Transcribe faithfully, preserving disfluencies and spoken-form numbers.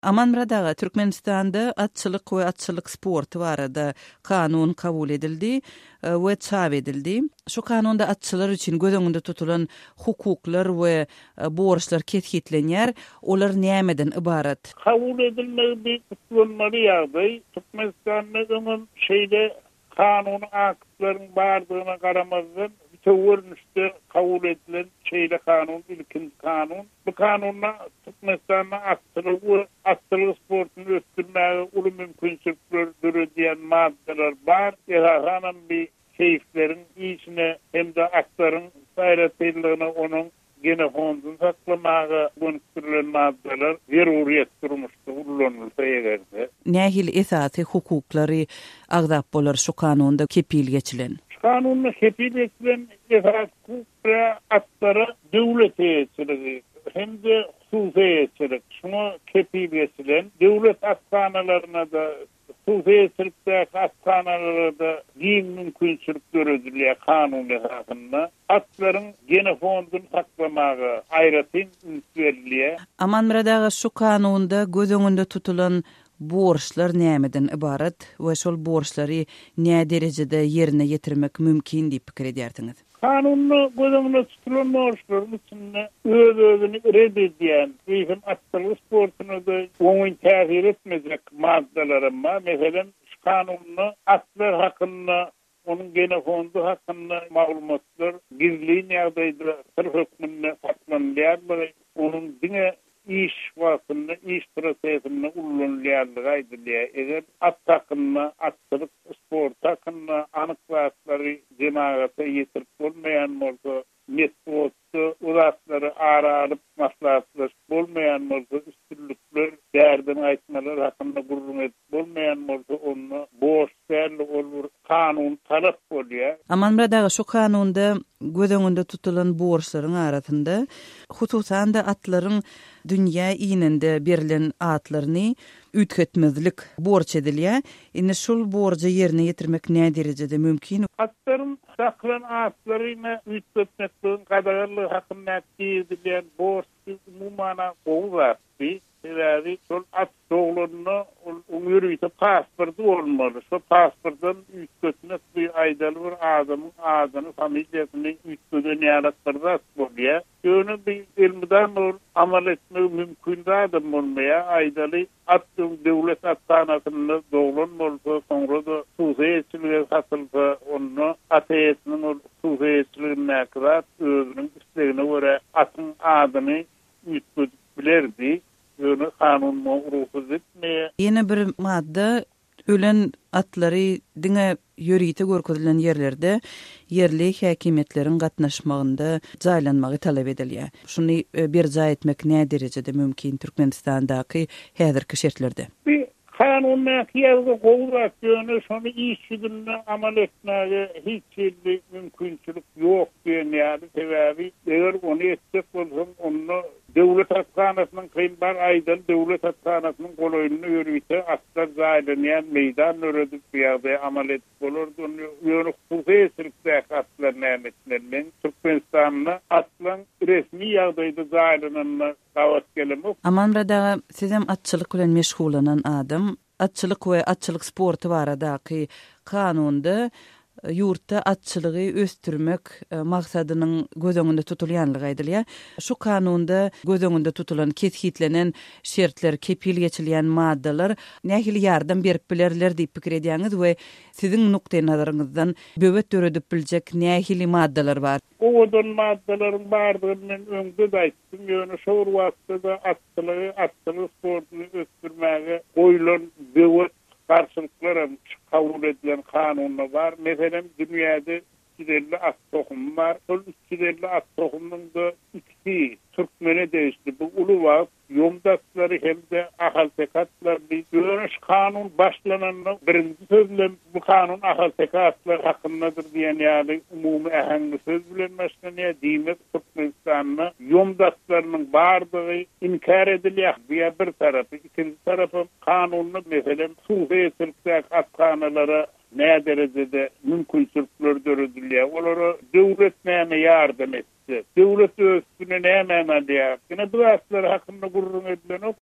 Aman Radaga Türkmenistan'da atçılık we atçılık sportu barada kanun kabul edildi we çap edildi. Şu kanunda atçılar için göz tutulan hukuklar we borçlar ketgitlenýär. Olar nämeden ibarat? Kabul edilmeli bir kısmı ýagdaý. Türkmenistan'ın şeyde kanun aktlarının bardığına karamazdan tövürmüşte kabul edilen şeyle kanun, ilkin kanun. Bu kanunla Türkmenistan'da aktırılığı, aktırılığı sportunu östürmeye ulu mümkünçülükleri diyen maddeler var. Ehahanın bir keyiflerin içine hem de aktarın gayretlerine onun gene fondunu saklamağa dönüştürülen maddeler zeruriyet durmuştu, ullanılsa egerdi. Nähil esasy hukuklary agdap bolar şu kanunda kepil geçilen? Kanunla kepil geçilen esas hukuklara atları devlet heyetçiligi hem de hususi heyetçilik. Şuna kepil geçilen devlet hastanelerine de hususi heyetçilikte hastanelerine de giyin mümkünçülük görüldüler kanun esasında. Atların gene fondunu saklamağı ayratın üstverliğe. Aman Mıradaga şu kanunda göz öňünde tutulan borçlar nämeden ibarat we şol borçlary näme derejede ýerine ýetirmek mümkin diýip pikir edýärdiňiz? Kanunlu göz öňünde tutulan borçlaryň içinde öz özüni reddediýän, bizim atçılık sportuny da oňun täsir etmejek maddeler var. Meselem şu kanunlu atlar hakynda onun gene fondu hakkında maglumatlar gizli ýagdaýda sırf hükmünde saklanýar. Onun dine iş vasfında, iş prosesinde ullanýarlygy aýdylýar. Eger at hakkında, atçılık sport hakkında anyklykları cemaate ýetirip bolmaýan bolsa, network'ta uzatlary aralyp maslahatlaş bolmaýan bolsa, üstünlükler, derdin aýtmalar hakkında gurrun edip bolmaýan bolsa, onu boş därli olur, kanun talap bolýar. Aman Mıradaga şu kanunda göz öňünde tutulan borçlaryň arasynda hususan da atlaryň dünýä iňinde berilen atlaryny ütgetmezlik borç edilýär. Indi şol borçy ýerine ýetirmek näme derejede mümkin? Atlaryň saklan atlaryna ütgetmekden gadarly hakynda diýilen borç umumana gowapdy. Sebebi şol at doglaryny umurýyta pasportu bolmaly. Şo pasportdan ütgetmek bir aýdaly bir adamyň adyny, familiýasyny ütgeden ýalatdyrda bolýar. Şonu bir ilmidan ol amal etmek mümkin adam bolmaýar. Aýdaly atdyň döwlet atanasyny doglan bolsa, soňra da suheyçiligi hasylsa, onu ateýetiniň suheyçiligine näkrat özüniň islegine görä atyň adyny ütgedip bilerdi. Ýöne kanun mawruhsuz etmeýär. Ýene bir madda ölen atlary diňe ýörüýte görkezilen ýerlerde ýerli häkimetleriň gatnaşmagynda jaýlanmagy talap edilýär. Şuny bir jaý etmek näme derejede mümkin Türkmenistandaky häzirki şertlerde? Bir kanun näkiýärge gowrak ýöne şonu işçiligine amal etmäge hiç bir mümkinçilik ýok diýenýär. Sebebi eger onu etsek bolsa onu devlet hastanasının kıyımlar aydan devlet hastanasının koloyunu yürüyse aslar zaylanayan meydan öredip bir yerde amal edip olurdu. Yönü hukuki esirlikte aslar nämetlerinin Türkmenistan'la aslan resmi yağdaydı zaylananına kavat gelemok. Aman Mıradaga sizem atçılık bilen meşgulanan adam, atçılık we atçılık sportu baradaky kanunda ýurtda atçylygy östürmek maksadynyň göz öňünde tutulýanlygy aýdylýar. Şu kanunda göz öňünde tutulan kethitlenen şertler, kepil geçilýän maddeler nähili ýardam berip bilerler diýip pikir edýäňiz we siziň nukta nazarynızdan böwet döredip biljek nähili maddeler bar? O maddelerin bardygyny öňde aýtdym. Ýöne şol wagtda atçylygy, atçylyk sportuny östürmäge goýulan böwet karşılıklara kabul edilen kanunlar var. Mesela dünyada üç yüz elli at tohum var. O üç yüz elli at tohumunun da ikisi Türkmene değişti. Bu ulu var. Yomdatları hem de ahal tekatlar bir görüş kanun başlananla birinci sözle bu kanun ahal tekatlar hakkındadır diyen yani umumi ehengli söz bilen başlanıyor. Dimet Türkmenistan'la yomdatlarının bardığı inkar ediliyor diye bir tarafı. İkinci tarafı kanunlu mesela Suhiye Türk'te atkhanalara ne derecede mümkünçülükler dörüdülüyor. Onlara devlet neyme yardım etti. Devlet üstüne neyme diye. Yine bu asları hakkında gururun edilen